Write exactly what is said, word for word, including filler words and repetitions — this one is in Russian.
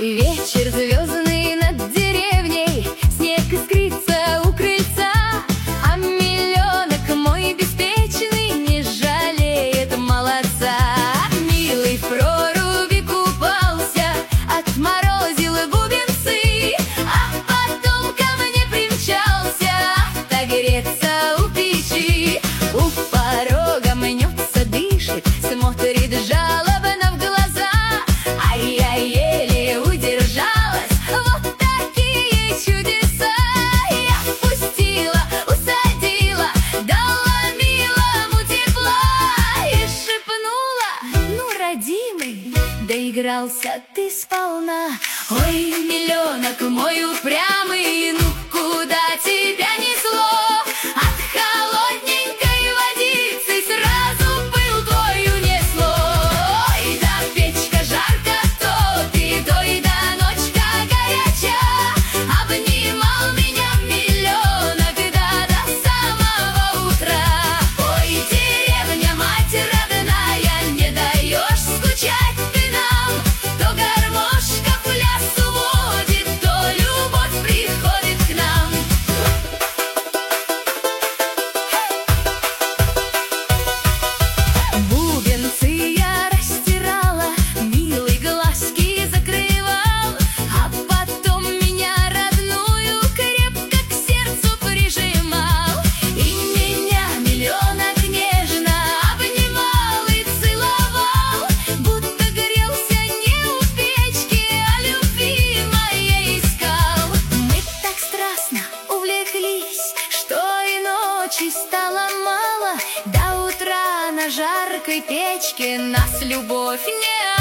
Вечер звездный над деревней, снег искрится у крыльца, а миллионок мой беспечный не жалеет молодца. Милый в проруби купался, отморозил бубенцы, а потом ко мне примчался отогреться у печи. У порога мнется, дышит, смотрит жалобно в глаза, а я еле удержалась. Вот такие чудеса. Я впустила, усадила, дала милому тепла и шепнула: ну, родимый, доигрался ты сполна. Ой, миллионок мой упрямый, ну куда тебя несло? От холодненькой водицы сразу пыл твой унесло. Ой, да печка жарко, то ты, то и да ночка горячая. Обнимал меня миллионок, да до самого утра. Ой, деревня, мать родная, не даешь скучать ты нам. То гармошка пляс уводит, то любовь приходит к нам. Бубенцы я растирала, милый глазки закрывал, а потом меня родную крепко к сердцу прижимал. И меня миллионок нежно обнимал и целовал, будто грелся не у печки, а любви моей искал. Мы так страстно увлеклись, что и ночи стало мало. До утра на жаркой печке нас любовь не